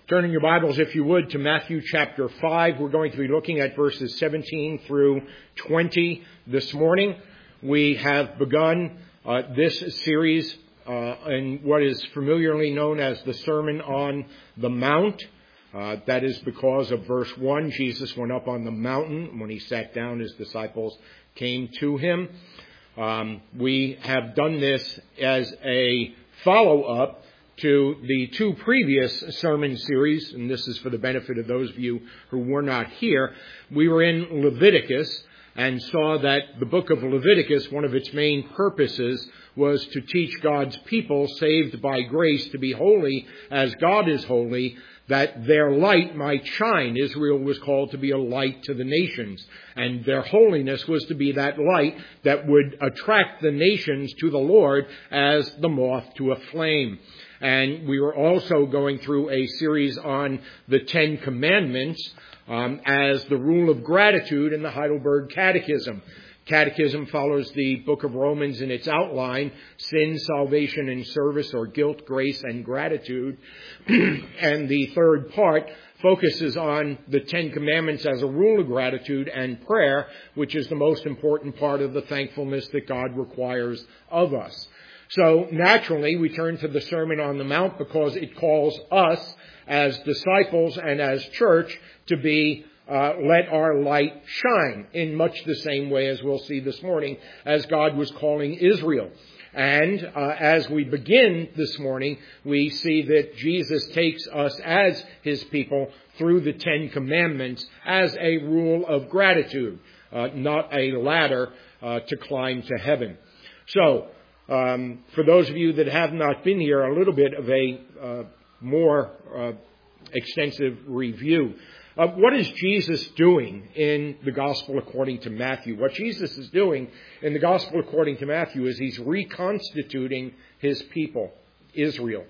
Turning your Bibles, if you would, to Matthew chapter 5. We're going to be looking at verses 17 through 20 this morning. We have begun this series in what is familiarly known as the Sermon on the Mount. That is because of verse 1. Jesus went up on the mountain. When he sat down, his disciples came to him. We have done this as a follow-up to the two previous sermon series, and this is for the benefit of those of you who were not here. We were in Leviticus and saw that the book of Leviticus, one of its main purposes, was to teach God's people saved by grace to be holy as God is holy, that their light might shine. Israel was called to be a light to the nations, and their holiness was to be that light that would attract the nations to the Lord as the moth to a flame. And we were also going through a series on the Ten Commandments as the rule of gratitude in the Heidelberg Catechism. Catechism follows the book of Romans in its outline: sin, salvation, and service, or guilt, grace, and gratitude. And the third part focuses on the Ten Commandments as a rule of gratitude and prayer, which is the most important part of the thankfulness that God requires of us. So naturally, we turn to the Sermon on the Mount because it calls us as disciples and as church to be let our light shine in much the same way as we'll see this morning as God was calling Israel. And as we begin this morning, we see that Jesus takes us as his people through the Ten Commandments as a rule of gratitude, not a ladder to climb to heaven. So, for those of you that have not been here, a little bit of a more extensive review. What is Jesus doing in the Gospel according to Matthew? What Jesus is doing in the Gospel according to Matthew is he's reconstituting his people, Israel,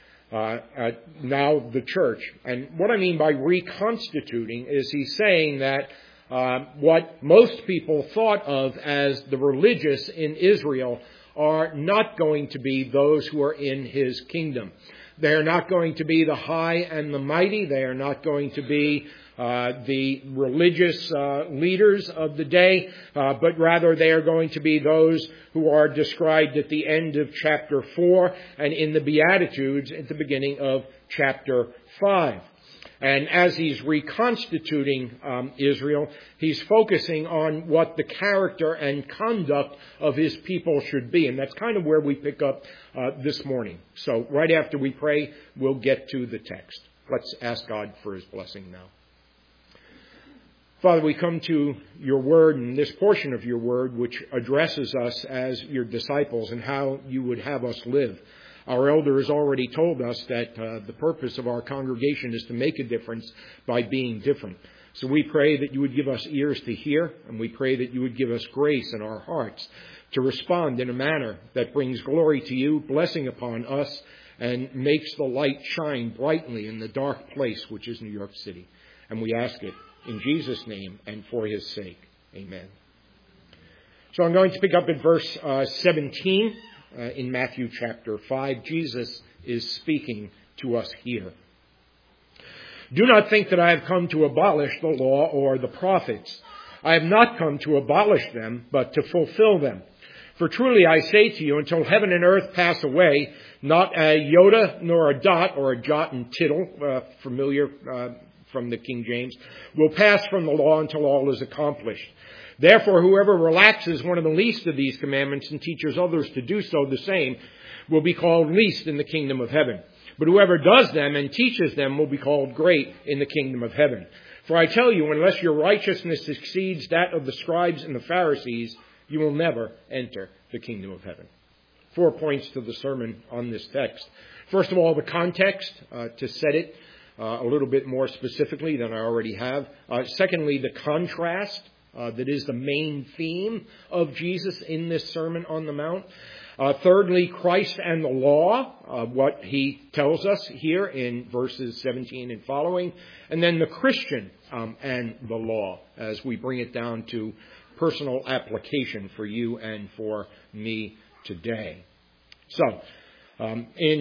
now the church. And what I mean by reconstituting is he's saying that what most people thought of as the religious in Israel are not going to be those who are in his kingdom. They are not going to be the high and the mighty. They are not going to be the religious leaders of the day, but rather they are going to be those who are described at the end of chapter 4 and in the Beatitudes at the beginning of chapter 5. And as he's reconstituting Israel, he's focusing on what the character and conduct of his people should be. And that's kind of where we pick up this morning. So right after we pray, we'll get to the text. Let's ask God for his blessing now. Father, we come to your word and this portion of your word which addresses us as your disciples and how you would have us live. Our elder has already told us that the purpose of our congregation is to make a difference by being different. So we pray that you would give us ears to hear, and we pray that you would give us grace in our hearts to respond in a manner that brings glory to you, blessing upon us, and makes the light shine brightly in the dark place which is New York City. And we ask it in Jesus' name and for his sake. Amen. So I'm going to pick up at verse 17. In Matthew chapter 5, Jesus is speaking to us here. Do not think that I have come to abolish the law or the prophets. I have not come to abolish them, but to fulfill them. For truly I say to you, until heaven and earth pass away, not a iota nor a dot, or a jot and tittle, familiar from the King James, will pass from the law until all is accomplished. Therefore, whoever relaxes one of the least of these commandments and teaches others to do so the same will be called least in the kingdom of heaven. But whoever does them and teaches them will be called great in the kingdom of heaven. For I tell you, unless your righteousness exceeds that of the scribes and the Pharisees, you will never enter the kingdom of heaven. 4 points to the sermon on this text. First of all, the context, to set it a little bit more specifically than I already have. Secondly, the contrast. That is the main theme of Jesus in this Sermon on the Mount. Thirdly, Christ and the law, what he tells us here in verses 17 and following. And then the Christian and the law, as we bring it down to personal application for you and for me today. So, in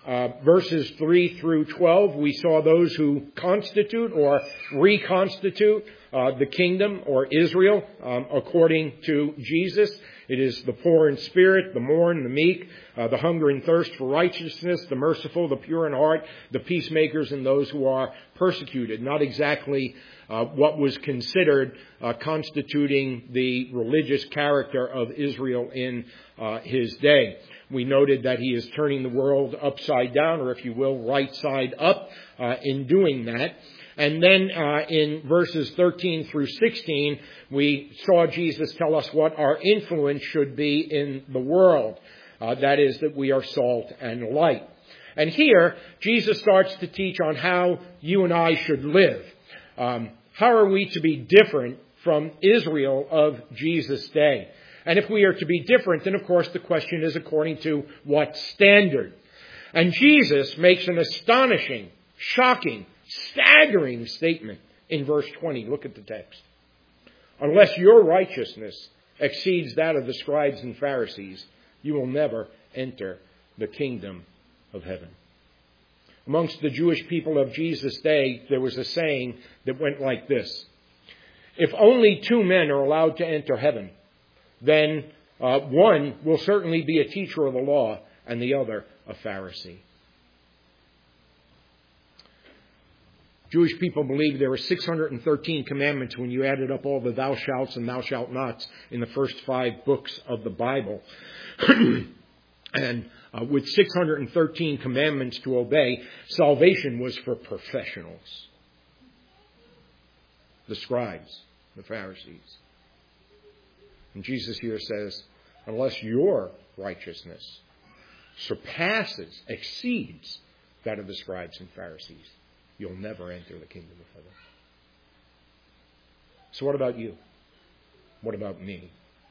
verses 3 through 12, we saw those who constitute or reconstitute the kingdom or Israel according to Jesus. It is the poor in spirit, the mourn, the meek, the hunger and thirst for righteousness, the merciful, the pure in heart, the peacemakers, and those who are persecuted. Not exactly what was considered constituting the religious character of Israel in his day. We noted that he is turning the world upside down, or if you will, right side up, in doing that. And then in verses 13 through 16, we saw Jesus tell us what our influence should be in the world. That is, that we are salt and light. And here, Jesus starts to teach on how you and I should live. How are we to be different from Israel of Jesus' day? And if we are to be different, then of course the question is according to what standard? And Jesus makes an astonishing, shocking, staggering statement in verse 20. Look at the text. Unless your righteousness exceeds that of the scribes and Pharisees, you will never enter the kingdom of heaven. Amongst the Jewish people of Jesus' day, there was a saying that went like this. If only two men are allowed to enter heaven, then one will certainly be a teacher of the law and the other a Pharisee. Jewish people believed there were 613 commandments when you added up all the thou shalts and thou shalt nots in the first 5 books of the Bible. And with 613 commandments to obey, salvation was for professionals. The scribes, the Pharisees. And Jesus here says, unless your righteousness surpasses, exceeds that of the scribes and Pharisees, you'll never enter the kingdom of heaven. So what about you? What about me?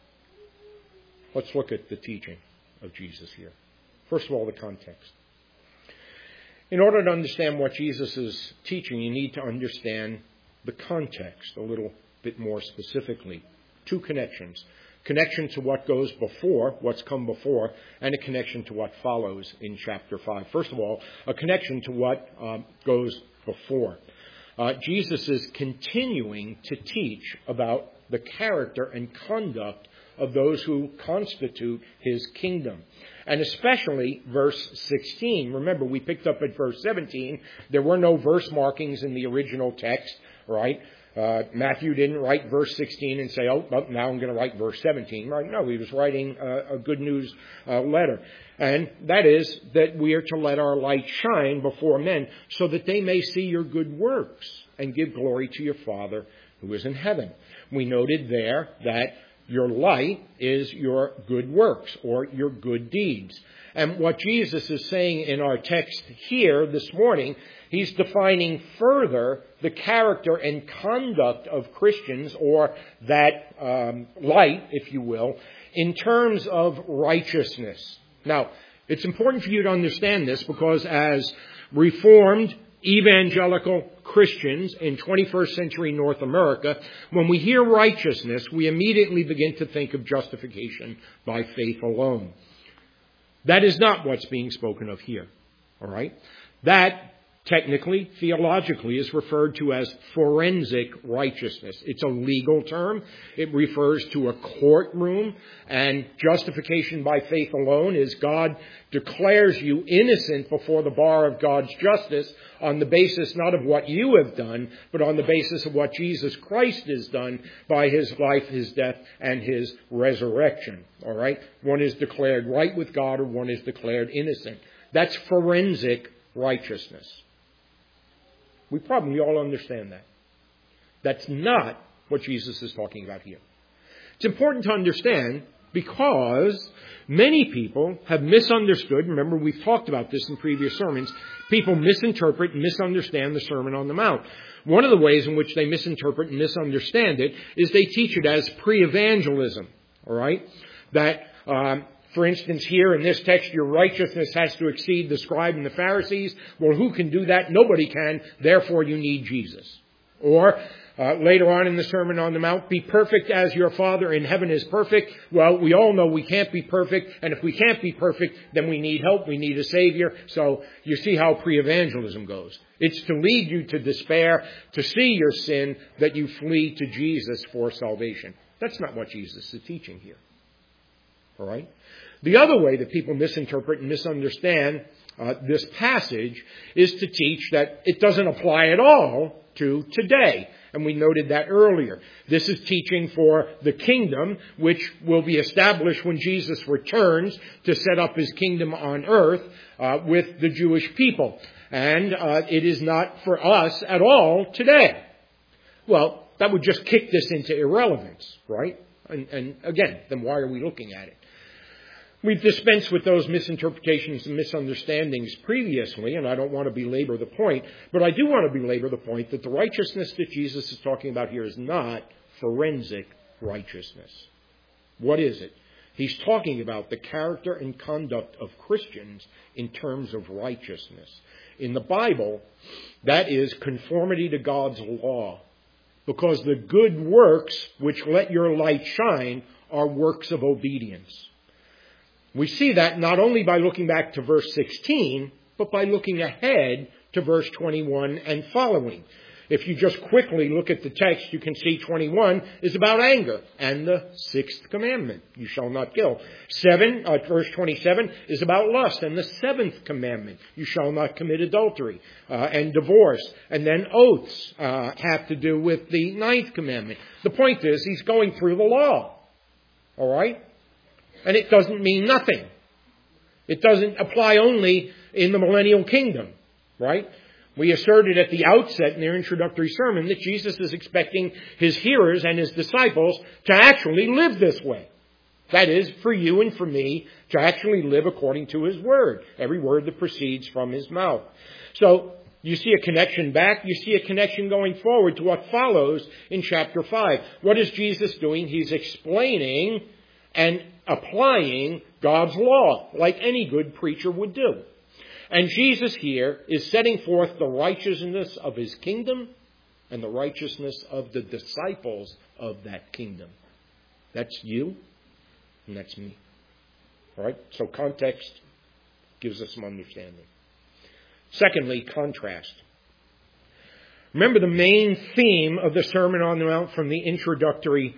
Let's look at the teaching of Jesus here. First of all, the context. In order to understand what Jesus is teaching, you need to understand the context a little bit more specifically. 2 connections. Connection to what goes before, what's come before, and a connection to what follows in chapter 5. First of all, a connection to what goes before. Jesus is continuing to teach about the character and conduct of those who constitute his kingdom. And especially verse 16. Remember, we picked up at verse 17. There were no verse markings in the original text, right? Matthew didn't write verse 16 and say, oh, well, now I'm going to write verse 17. Right? No, he was writing a good news letter. And that is that we are to let our light shine before men so that they may see your good works and give glory to your Father who is in heaven. We noted there that your light is your good works or your good deeds. And what Jesus is saying in our text here this morning, he's defining further the character and conduct of Christians, or that light, if you will, in terms of righteousness. Now, it's important for you to understand this because as Reformed evangelical Christians in 21st century North America, when we hear righteousness, we immediately begin to think of justification by faith alone. That is not what's being spoken of here. All right? That, technically, theologically, is referred to as forensic righteousness. It's a legal term. It refers to a courtroom. And justification by faith alone is God declares you innocent before the bar of God's justice on the basis not of what you have done, but on the basis of what Jesus Christ has done by his life, his death, and his resurrection. All right? One is declared right with God, or one is declared innocent. That's forensic righteousness. We probably all understand that. That's not what Jesus is talking about here. It's important to understand because many people have misunderstood. Remember, we've talked about this in previous sermons. People misinterpret and misunderstand the Sermon on the Mount. One of the ways in which they misinterpret and misunderstand it is they teach it as pre-evangelism. All right? That for instance, here in this text, your righteousness has to exceed the scribe and the Pharisees. Well, who can do that? Nobody can. Therefore, you need Jesus. Or Later on in the Sermon on the Mount, be perfect as your Father in heaven is perfect. Well, we all know we can't be perfect, and if we can't be perfect, then we need help, we need a Savior. So you see how pre-evangelism goes. It's to lead you to despair, to see your sin, that you flee to Jesus for salvation. That's not what Jesus is teaching here. All right? The other way that people misinterpret and misunderstand this passage is to teach that it doesn't apply at all to today. And we noted that earlier. This is teaching for the kingdom, which will be established when Jesus returns to set up his kingdom on earth with the Jewish people. And it is not for us at all today. Well, that would just kick this into irrelevance, right? And again, then why are we looking at it? We've dispensed with those misinterpretations and misunderstandings previously, and I don't want to belabor the point, but I do want to belabor the point that the righteousness that Jesus is talking about here is not forensic righteousness. What is it? He's talking about the character and conduct of Christians in terms of righteousness. In the Bible, that is conformity to God's law, because the good works which let your light shine are works of obedience. We see that not only by looking back to verse 16, but by looking ahead to verse 21 and following. If you just quickly look at the text, you can see 21 is about anger and the sixth commandment, you shall not kill. Verse 27 is about lust and the seventh commandment, you shall not commit adultery, and divorce. And then oaths have to do with the ninth commandment. The point is, he's going through the law. All right? And it doesn't mean nothing. It doesn't apply only in the millennial kingdom, right? We asserted at the outset in their introductory sermon that Jesus is expecting his hearers and his disciples to actually live this way. That is, for you and for me to actually live according to his word, every word that proceeds from his mouth. So you see a connection back, you see a connection going forward to what follows in chapter 5. What is Jesus doing? He's explaining and applying God's law, like any good preacher would do. And Jesus here is setting forth the righteousness of his kingdom and the righteousness of the disciples of that kingdom. That's you and that's me. All right? So context gives us some understanding. Secondly, contrast. Remember the main theme of the Sermon on the Mount from the introductory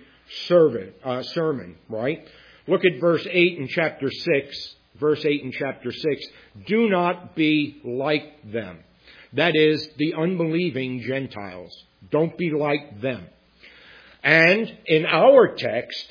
sermon, right? Look at verse 8 in chapter 6. Verse 8 in chapter 6. Do not be like them. That is, the unbelieving Gentiles. Don't be like them. And in our text,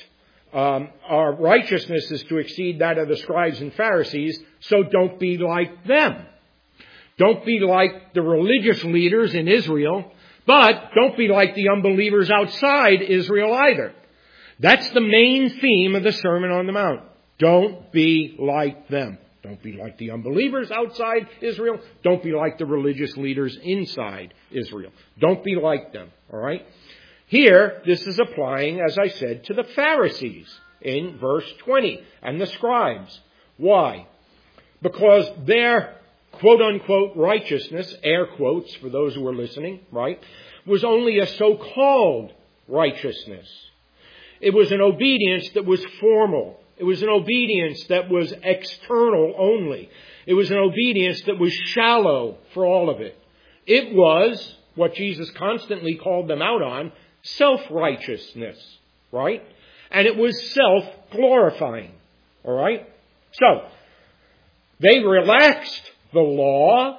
our righteousness is to exceed that of the scribes and Pharisees, so don't be like them. Don't be like the religious leaders in Israel, but don't be like the unbelievers outside Israel either. That's the main theme of the Sermon on the Mount. Don't be like them. Don't be like the unbelievers outside Israel. Don't be like the religious leaders inside Israel. Don't be like them. All right? Here, this is applying, as I said, to the Pharisees in verse 20 and the scribes. Why? Because their quote-unquote righteousness, air quotes for those who are listening, right, was only a so-called righteousness. It was an obedience that was formal. It was an obedience that was external only. It was an obedience that was shallow for all of it. It was what Jesus constantly called them out on, self-righteousness, right? And it was self-glorifying, all right? So, they relaxed the law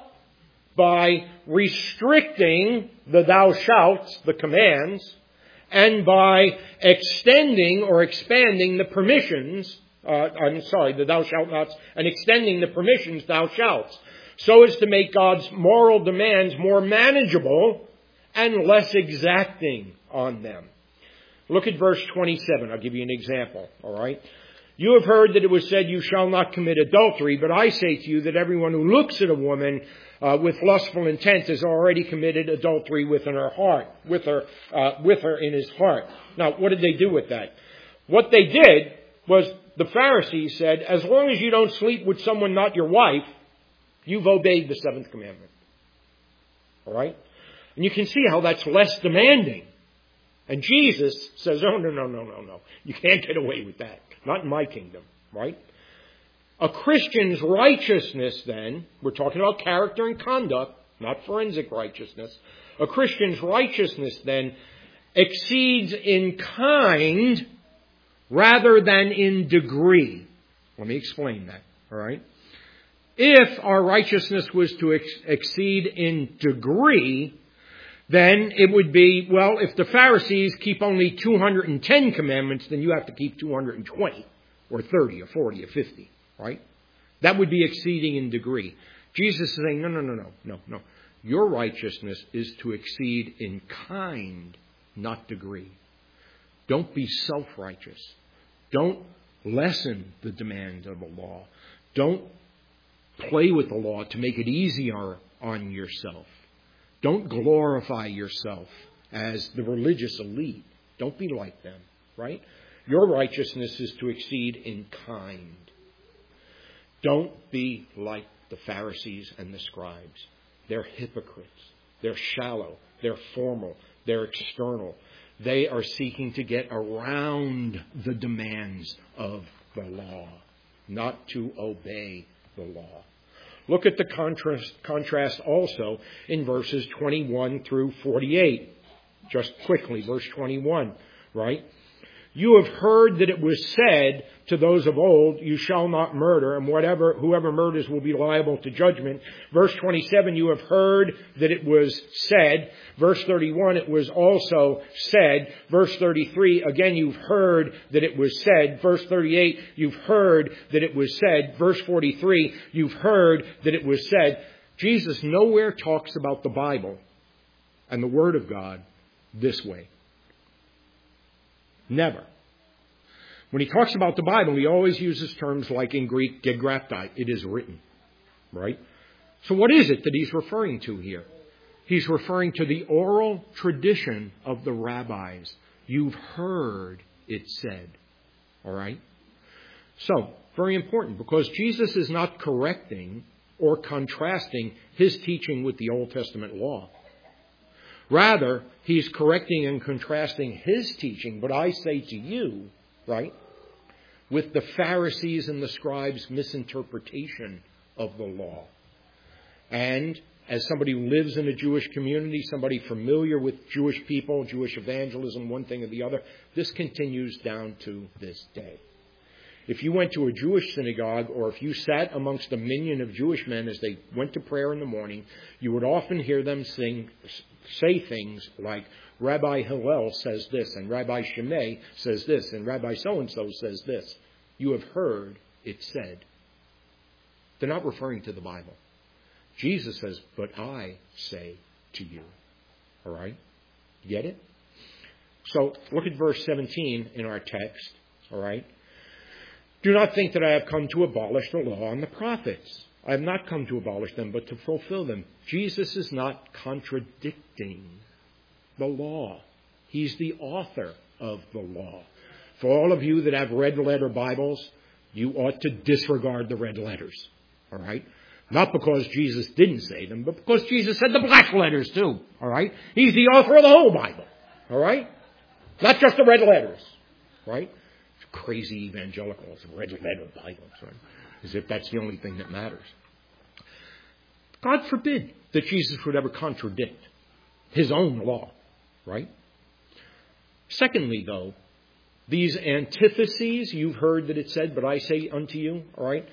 by restricting the thou shalt, the commands, and by extending or expanding the permissions, the thou shalt nots, and extending the permissions thou shalt, so as to make God's moral demands more manageable and less exacting on them. Look at verse 27. I'll give you an example, all right? You have heard that it was said, you shall not commit adultery, but I say to you that everyone who looks at a woman with lustful intent has already committed adultery within her heart, with her in his heart. Now, what did they do with that? What they did was the Pharisees said, as long as you don't sleep with someone not your wife, you've obeyed the seventh commandment. All right? And you can see how that's less demanding And Jesus says, oh, no. You can't get away with that. Not in my kingdom, right? A Christian's righteousness then, we're talking about character and conduct, not forensic righteousness. A Christian's righteousness then exceeds in kind rather than in degree. Let me explain that, all right? If our righteousness was to exceed in degree, then it would be, well, if the Pharisees keep only 210 commandments, then you have to keep 220 or 30 or 40 or 50, right? That would be exceeding in degree. Jesus is saying, no. Your righteousness is to exceed in kind, not degree. Don't be self-righteous. Don't lessen the demands of the law. Don't play with the law to make it easier on yourself. Don't glorify yourself as the religious elite. Don't be like them, right? Your righteousness is to exceed in kind. Don't be like the Pharisees and the scribes. They're hypocrites. They're shallow. They're formal. They're external. They are seeking to get around the demands of the law, not to obey the law. Look at the contrast also in verses 21 through 48. Just quickly, verse 21, right? You have heard that it was said to those of old, you shall not murder, and whoever murders will be liable to judgment. Verse 27, you have heard that it was said. Verse 31, it was also said. Verse 33, again, you've heard that it was said. Verse 38, you've heard that it was said. Verse 43, you've heard that it was said. Jesus nowhere talks about the Bible and the Word of God this way. Never. When he talks about the Bible, he always uses terms like in Greek, gegraptai, it is written, right? So what is it that he's referring to here? He's referring to the oral tradition of the rabbis. You've heard it said, all right? So, very important, because Jesus is not correcting or contrasting his teaching with the Old Testament law. Rather, he's correcting and contrasting his teaching, but I say to you, right, with the Pharisees and the scribes' misinterpretation of the law. And as somebody who lives in a Jewish community, somebody familiar with Jewish people, Jewish evangelism, one thing or the other, this continues down to this day. If you went to a Jewish synagogue, or if you sat amongst a minyan of Jewish men as they went to prayer in the morning, you would often hear them say things like, Rabbi Hillel says this, and Rabbi Shimei says this, and Rabbi so-and-so says this. You have heard it said. They're not referring to the Bible. Jesus says, but I say to you. All right? Get it? So look at verse 17 in our text. All right? Do not think that I have come to abolish the law and the prophets. I have not come to abolish them, but to fulfill them. Jesus is not contradicting the law. He's the author of the law. For all of you that have red letter Bibles, you ought to disregard the red letters. All right? Not because Jesus didn't say them, but because Jesus said the black letters too. All right? He's the author of the whole Bible. All right? Not just the red letters. Right? Crazy evangelicals, red letter Bibles, right? As if that's the only thing that matters. God forbid that Jesus would ever contradict his own law, right? Secondly, though, these antitheses, you've heard that it said, but I say unto you, all right,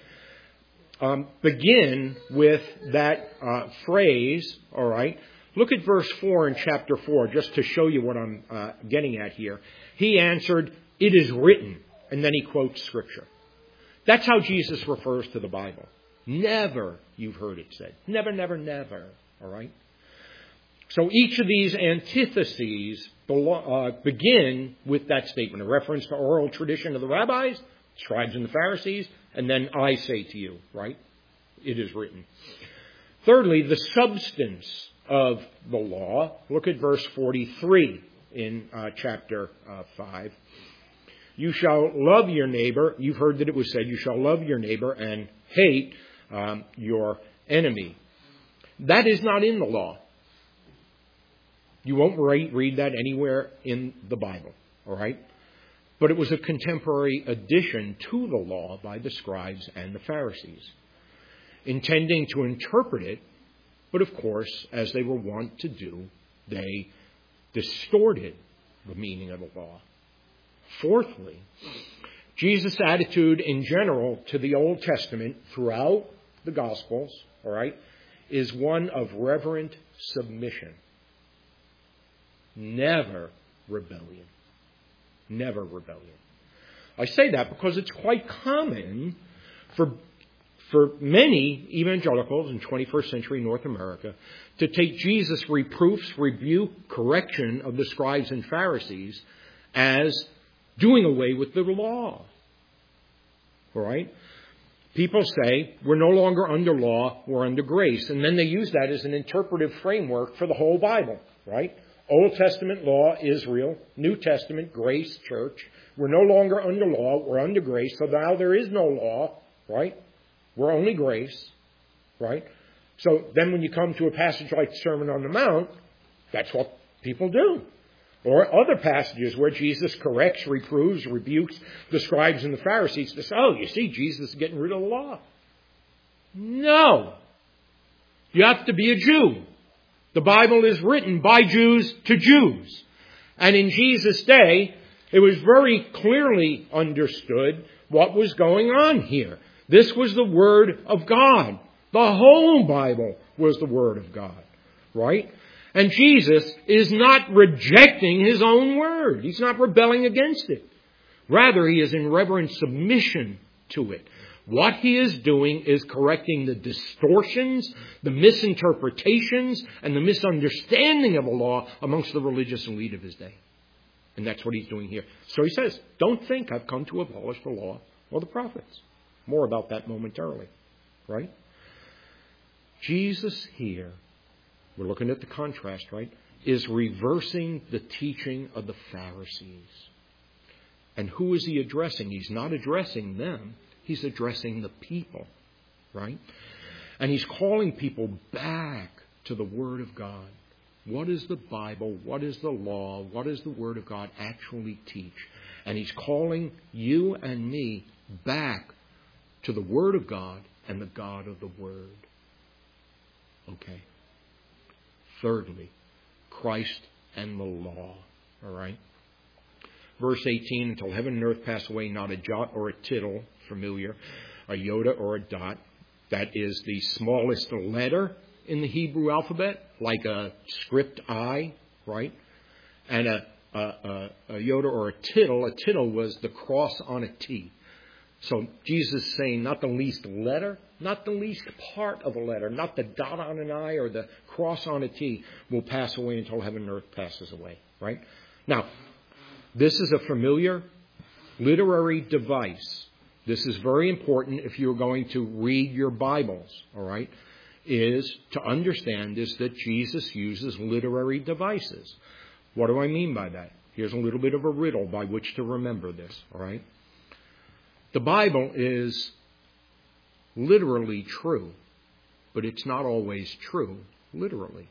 begin with that phrase, all right. Look at verse 4 in chapter 4, just to show you what I'm getting at here. He answered, it is written, and then he quotes Scripture. That's how Jesus refers to the Bible. Never, you've heard it said. Never, never, never. All right? So each of these antitheses begin with that statement, a reference to oral tradition of the rabbis, scribes and the Pharisees, and then I say to you, right? It is written. Thirdly, the substance of the law. Look at verse 43 in chapter 5. You shall love your neighbor. You've heard that it was said, you shall love your neighbor and hate your enemy. That is not in the law. You won't read that anywhere in the Bible, all right? But it was a contemporary addition to the law by the scribes and the Pharisees, intending to interpret it, but of course, as they were wont to do, they distorted the meaning of the law. Fourthly, Jesus' attitude in general to the Old Testament throughout the Gospels, all right, is one of reverent submission. Never rebellion. Never rebellion. I say that because it's quite common for many evangelicals in 21st century North America to take Jesus' reproofs, rebuke, correction of the scribes and Pharisees as doing away with the law. All right? People say, we're no longer under law, we're under grace. And then they use that as an interpretive framework for the whole Bible. Right? Old Testament law, Israel. New Testament, grace, church. We're no longer under law, we're under grace. So now there is no law. Right? We're only grace. Right? So then when you come to a passage like the Sermon on the Mount, that's what people do. Or other passages where Jesus corrects, reproves, rebukes the scribes and the Pharisees. They say, oh, you see, Jesus is getting rid of the law. No. You have to be a Jew. The Bible is written by Jews to Jews. And in Jesus' day, it was very clearly understood what was going on here. This was the Word of God. The whole Bible was the Word of God. Right? And Jesus is not rejecting His own Word. He's not rebelling against it. Rather, He is in reverent submission to it. What He is doing is correcting the distortions, the misinterpretations, and the misunderstanding of the law amongst the religious elite of His day. And that's what He's doing here. So He says, don't think I've come to abolish the law or the prophets. More about that momentarily. Right? Jesus here, we're looking at the contrast, right, is reversing the teaching of the Pharisees. And who is He addressing? He's not addressing them. He's addressing the people, right? And He's calling people back to the Word of God. What is the Bible? What is the law? What does the Word of God actually teach? And He's calling you and me back to the Word of God and the God of the Word. Okay. Thirdly, Christ and the law. All right. Verse 18, until heaven and earth pass away, not a jot or a tittle, familiar, a iota or a dot. That is the smallest letter in the Hebrew alphabet, like a script I, right? And a iota or a tittle was the cross on a T. So Jesus is saying not the least letter, not the least part of a letter, not the dot on an I or the cross on a T will pass away until heaven and earth passes away, right? Now, this is a familiar literary device. This is very important if you're going to read your Bibles, all right, is to understand is that Jesus uses literary devices. What do I mean by that? Here's a little bit of a riddle by which to remember this, all right? The Bible is literally true, but it's not always true literally.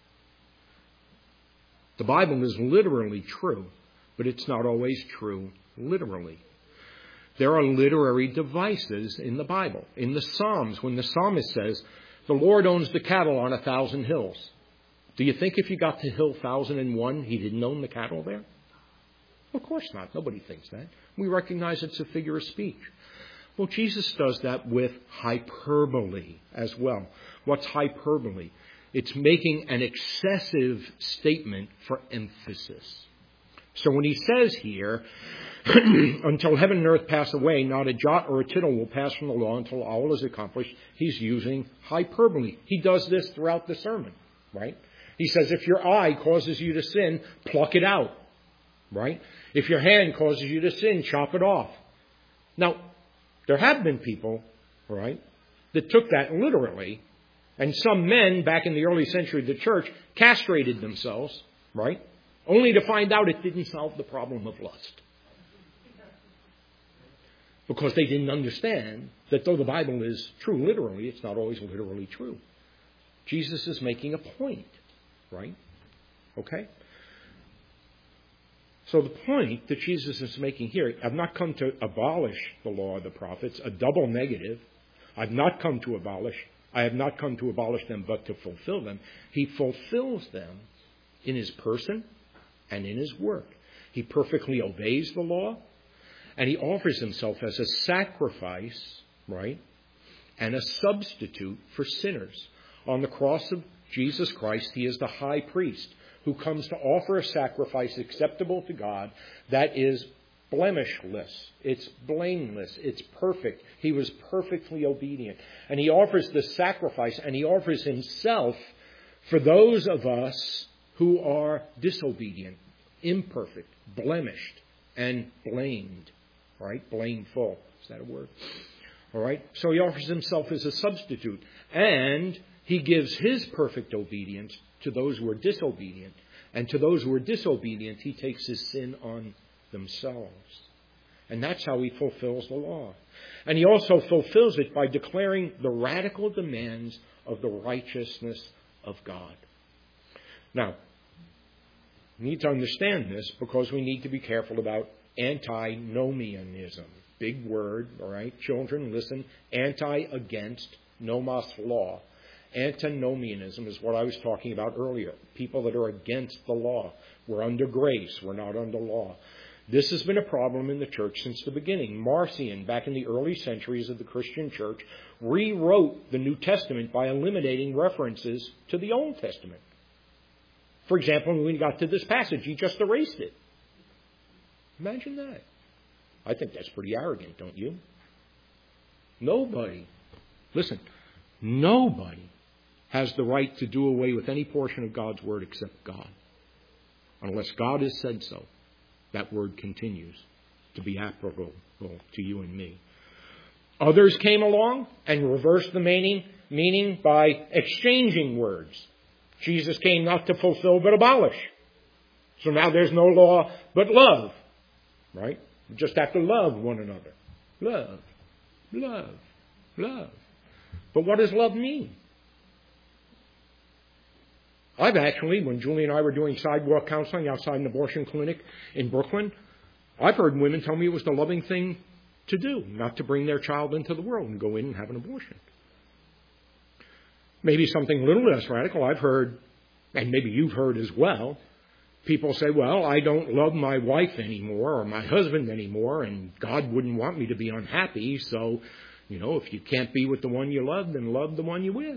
The Bible is literally true, but it's not always true literally. There are literary devices in the Bible. In the Psalms, when the psalmist says, the Lord owns the cattle on 1,000 hills. Do you think if you got to hill 1001, He didn't own the cattle there? Of course not. Nobody thinks that. We recognize it's a figure of speech. Well, Jesus does that with hyperbole as well. What's hyperbole? It's making an excessive statement for emphasis. So when He says here, until heaven and earth pass away, not a jot or a tittle will pass from the law until all is accomplished, He's using hyperbole. He does this throughout the sermon, right? He says, if your eye causes you to sin, pluck it out, right? If your hand causes you to sin, chop it off. Now, there have been people, right, that took that literally, and some men back in the early century of the church castrated themselves, right, only to find out it didn't solve the problem of lust. Because they didn't understand that though the Bible is true literally, it's not always literally true. Jesus is making a point, right? Okay? So the point that Jesus is making here, I've not come to abolish the law of the prophets, a double negative. I've not come to abolish. I have not come to abolish them, but to fulfill them. He fulfills them in his person and in his work. He perfectly obeys the law, and he offers himself as a sacrifice, right, and a substitute for sinners. On the cross of Jesus Christ, he is the high priest who comes to offer a sacrifice acceptable to God that is blemishless, it's blameless, it's perfect. He was perfectly obedient. And he offers the sacrifice, and he offers himself for those of us who are disobedient, imperfect, blemished, and blamed. Right? Blameful. Is that a word? All right? So he offers himself as a substitute. And he gives his perfect obedience to those who are disobedient. And to those who are disobedient, he takes his sin on themselves. And that's how he fulfills the law. And he also fulfills it by declaring the radical demands of the righteousness of God. Now, we need to understand this because we need to be careful about antinomianism. Big word, all right? Children, listen. Anti, against, nomos, law. Antinomianism is what I was talking about earlier. People that are against the law. We're under grace. We're not under law. This has been a problem in the church since the beginning. Marcion, back in the early centuries of the Christian church, rewrote the New Testament by eliminating references to the Old Testament. For example, when we got to this passage, he just erased it. Imagine that. I think that's pretty arrogant, don't you? Nobody has the right to do away with any portion of God's word except God. Unless God has said so, that word continues to be applicable to you and me. Others came along and reversed the meaning by exchanging words. Jesus came not to fulfill but abolish. So now there's no law but love. Right? You just have to love one another. Love. Love. Love. But what does love mean? I've actually, when Julie and I were doing sidewalk counseling outside an abortion clinic in Brooklyn, I've heard women tell me it was the loving thing to do, not to bring their child into the world and go in and have an abortion. Maybe something a little less radical. I've heard, and maybe you've heard as well, people say, well, I don't love my wife anymore or my husband anymore, and God wouldn't want me to be unhappy, so, if you can't be with the one you love, then love the one you're with.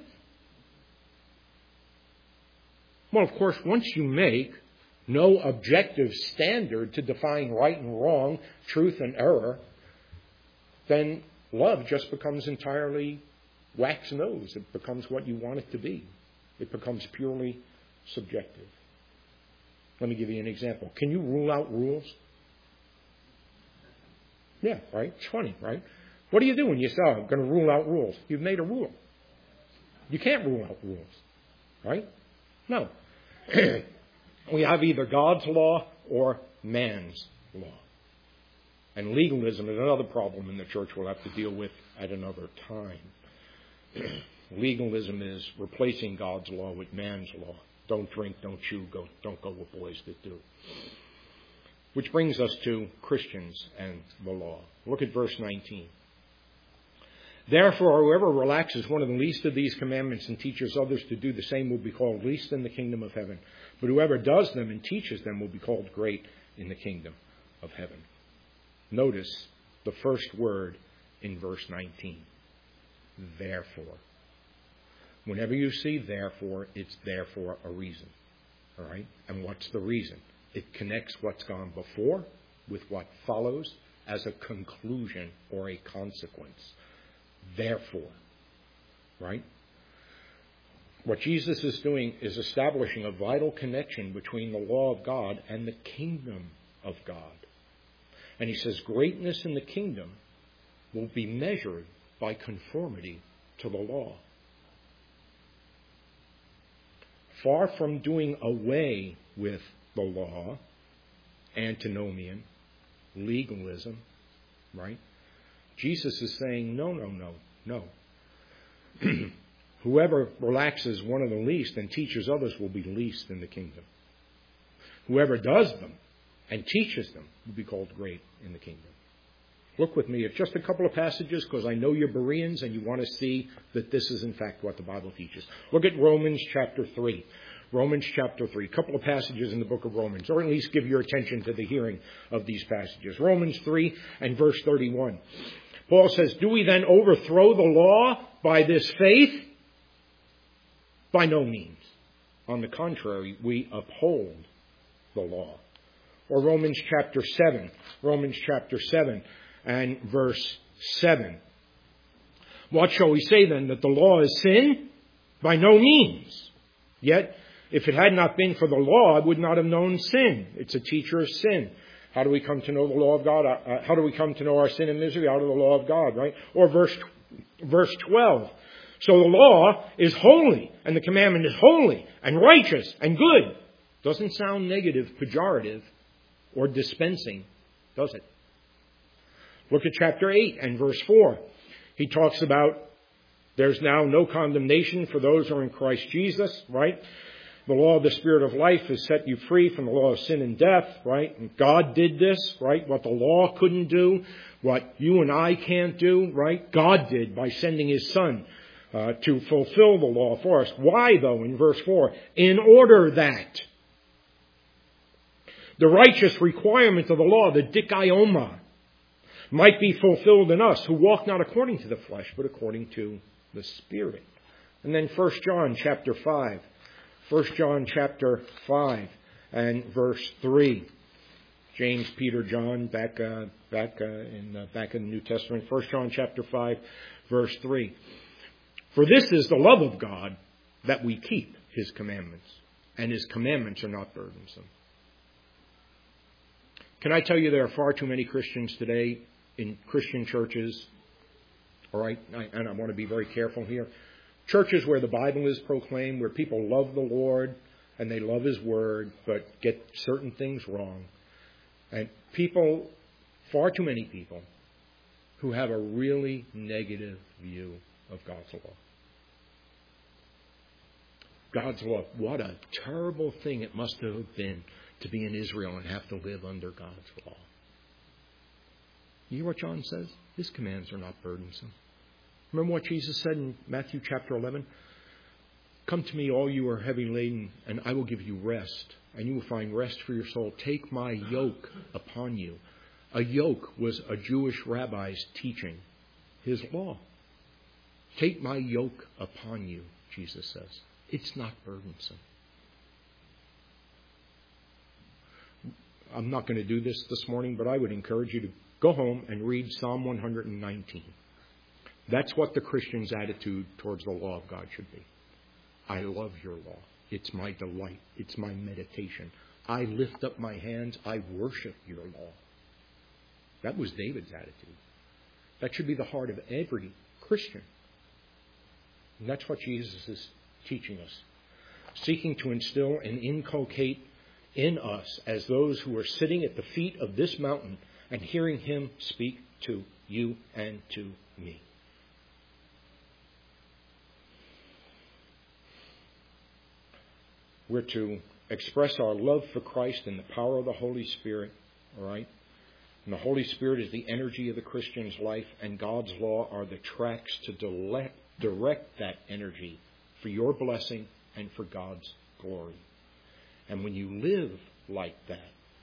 Well, of course, once you make no objective standard to define right and wrong, truth and error, then love just becomes entirely wax nose. It becomes what you want it to be. It becomes purely subjective. Let me give you an example. Can you rule out rules? Yeah, right? It's funny, right? What do you do when you say, I'm going to rule out rules? You've made a rule. You can't rule out rules, right? No. We have either God's law or man's law. And legalism is another problem in the church we'll have to deal with at another time. Legalism is replacing God's law with man's law. Don't drink, don't chew, don't go with boys that do. Which brings us to Christians and the law. Look at verse 19. Therefore, whoever relaxes one of the least of these commandments and teaches others to do the same will be called least in the kingdom of heaven. But whoever does them and teaches them will be called great in the kingdom of heaven. Notice the first word in verse 19. Therefore. Whenever you see therefore, it's there for a reason. All right? And what's the reason? It connects what's gone before with what follows as a conclusion or a consequence. Therefore. Right? What Jesus is doing is establishing a vital connection between the law of God and the kingdom of God. And he says greatness in the kingdom will be measured by conformity to the law. Far from doing away with the law, antinomian, legalism, right? Jesus is saying, no. Whoever relaxes one of the least and teaches others will be least in the kingdom. Whoever does them and teaches them will be called great in the kingdom. Look with me at just a couple of passages because I know you're Bereans and you want to see that this is in fact what the Bible teaches. Look at Romans chapter 3. Romans chapter 3. A couple of passages in the book of Romans, or at least give your attention to the hearing of these passages. Romans 3 and verse 31. Paul says, do we then overthrow the law by this faith? By no means. On the contrary, we uphold the law. Or Romans chapter 7. Romans chapter 7 and verse 7. What shall we say then? That the law is sin? By no means. Yet, if it had not been for the law, I would not have known sin. It's a teacher of sin. How do we come to know the law of God? How do we come to know our sin and misery? Out of the law of God, right? Or verse 12. So the law is holy, and the commandment is holy, and righteous, and good. Doesn't sound negative, pejorative, or dispensing, does it? Look at chapter 8 and verse 4. He talks about there's now no condemnation for those who are in Christ Jesus, right? The law of the Spirit of life has set you free from the law of sin and death, right? And God did this, right? What the law couldn't do, what you and I can't do, right? God did by sending His Son to fulfill the law for us. Why, though, in verse 4? In order that the righteous requirement of the law, the dikaioma, might be fulfilled in us who walk not according to the flesh, but according to the Spirit. And then 1 John chapter 5. 1 John chapter 5 and verse 3. James, Peter, John, back in the New Testament. 1 John chapter 5, verse 3. For this is the love of God, that we keep His commandments, and His commandments are not burdensome. Can I tell you there are far too many Christians today in Christian churches, all right, and I want to be very careful here, churches where the Bible is proclaimed, where people love the Lord and they love His Word, but get certain things wrong. And people, far too many people, who have a really negative view of God's law. God's law, what a terrible thing it must have been to be in Israel and have to live under God's law. You hear what John says? His commands are not burdensome. Remember what Jesus said in Matthew chapter 11? Come to me, all you are heavy laden, and I will give you rest, and you will find rest for your soul. Take my yoke upon you. A yoke was a Jewish rabbi's teaching, his law. Take my yoke upon you, Jesus says. It's not burdensome. I'm not going to do this morning, but I would encourage you to go home and read Psalm 119. That's what the Christian's attitude towards the law of God should be. I love your law. It's my delight. It's my meditation. I lift up my hands. I worship your law. That was David's attitude. That should be the heart of every Christian. And that's what Jesus is teaching us. Seeking to instill and inculcate in us as those who are sitting at the feet of this mountain and hearing Him speak to you and to me. We're to express our love for Christ in the power of the Holy Spirit, all right? And the Holy Spirit is the energy of the Christian's life, and God's law are the tracks to direct that energy for your blessing and for God's glory. And when you live like that,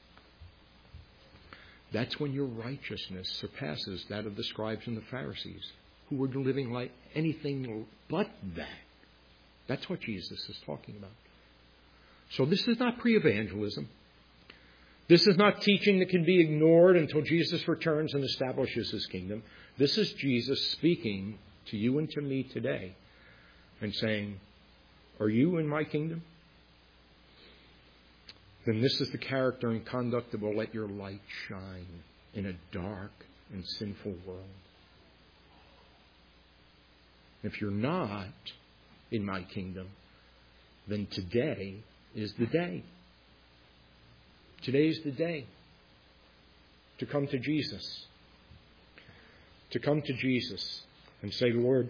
that's when your righteousness surpasses that of the scribes and the Pharisees, who were living like anything but that. That's what Jesus is talking about. So this is not pre-evangelism. This is not teaching that can be ignored until Jesus returns and establishes His kingdom. This is Jesus speaking to you and to me today and saying, are you in my kingdom? Then this is the character and conduct that will let your light shine in a dark and sinful world. If you're not in my kingdom, then today is the day. Today is the day to come to Jesus. To come to Jesus and say, Lord,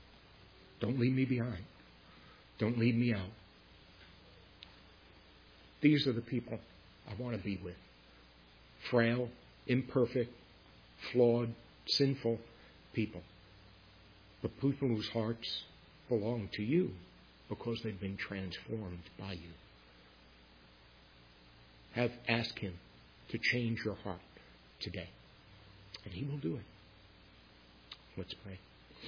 don't leave me behind. Don't leave me out. These are the people I want to be with. Frail, imperfect, flawed, sinful people. But people whose hearts belong to you because they've been transformed by you. Ask Him to change your heart today. And He will do it. Let's pray.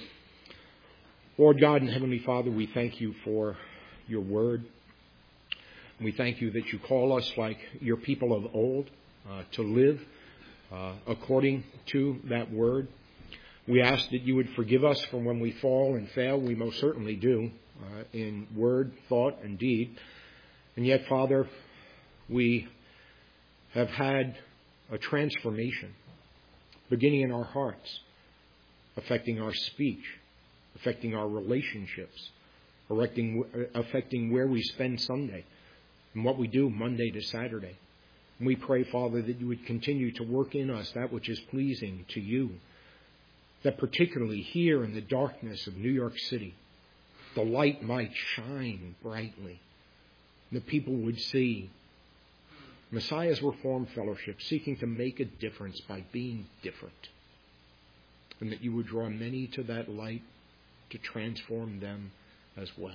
Lord God and Heavenly Father, we thank you for your word. We thank you that you call us like your people of old to live according to that word. We ask that you would forgive us from when we fall and fail. We most certainly do in word, thought, and deed. And yet, Father, we have had a transformation beginning in our hearts, affecting our speech, affecting our relationships, affecting where we spend Sunday and what we do Monday to Saturday. And we pray, Father, that you would continue to work in us that which is pleasing to you, that particularly here in the darkness of New York City, the light might shine brightly. The people would see Messiah's Reformed Fellowship seeking to make a difference by being different. And that you would draw many to that light to transform them as well.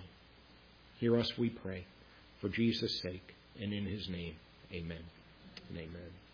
Hear us, we pray, for Jesus' sake and in His name. Amen and amen.